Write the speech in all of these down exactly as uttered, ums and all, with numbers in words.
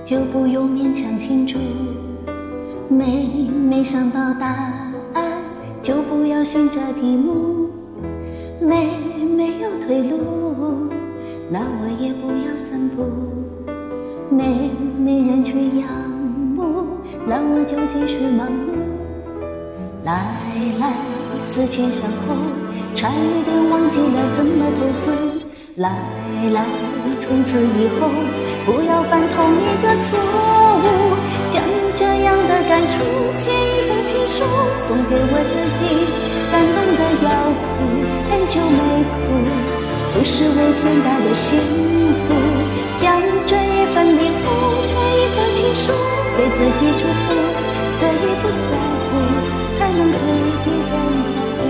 就不用勉强庆祝。没没想到答案，就不要循着题目。没没有退路，那我也不要散步。没没人去仰慕，那我就继续忙碌。来来，思前想后，差一点忘记了怎么投诉。来来，从此以后不要犯同一个错误。将这样的感触写一封情书，送给我自己，感动得要哭，很久没哭，不失为天大的幸福。将这一份礼物，这一封情书，给自己祝福，可以不在乎，才能对别人在乎。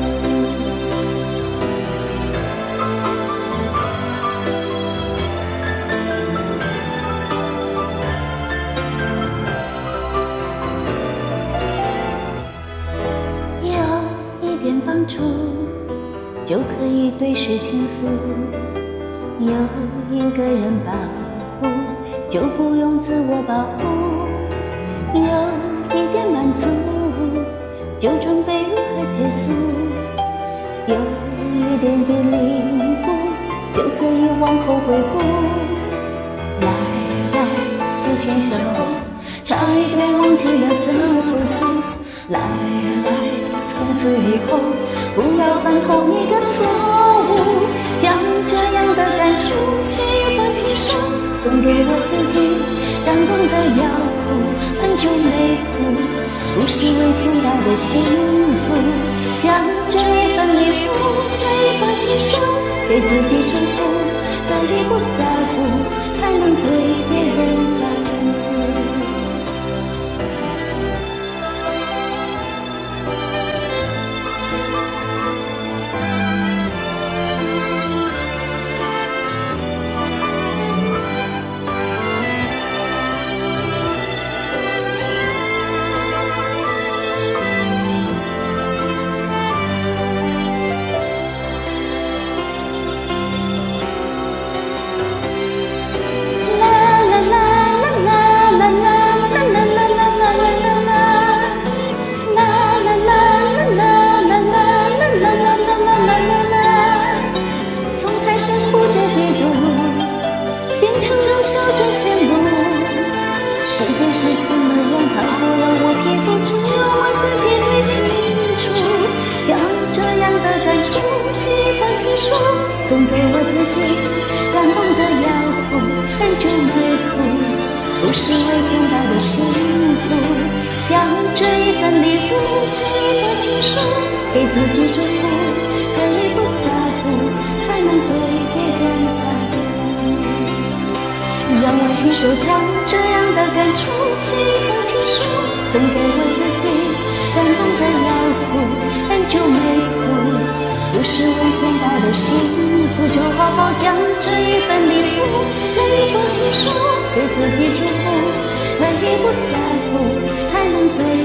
有一点帮助，就可以对视倾诉。有一个人保护，就不用自我保护。有一点满足，就准备如何结束。有一点点领悟，就可以往后回顾。来来，思前想后，差一点忘记了怎么投诉。来来，从此以后不要犯同一个错误。将这样的感触写一封情书，送给我自己，感动得要哭，很久没哭，不失为天大的幸福。将这一份礼物，这一封情书，给自己祝福，可以不在乎，才能对别人在乎。深哭着嫉妒，变成了笑着羡慕。世界是怎么样逃过了我皮肤，只有我自己最清楚。将这样的感触写一封情书，送给我自己，感动得要哭，很久没哭，不失为天大的幸福。将这一份礼物，这一封情书，给自己祝福，可以不在乎，才能对别人在乎。让我亲手将这样的感触写一封情书，送给我自己，感动得要哭，很久没哭，不失为天大的幸福。就好好将这一份礼物，这一封情书，给自己祝福，可以不在乎，才能对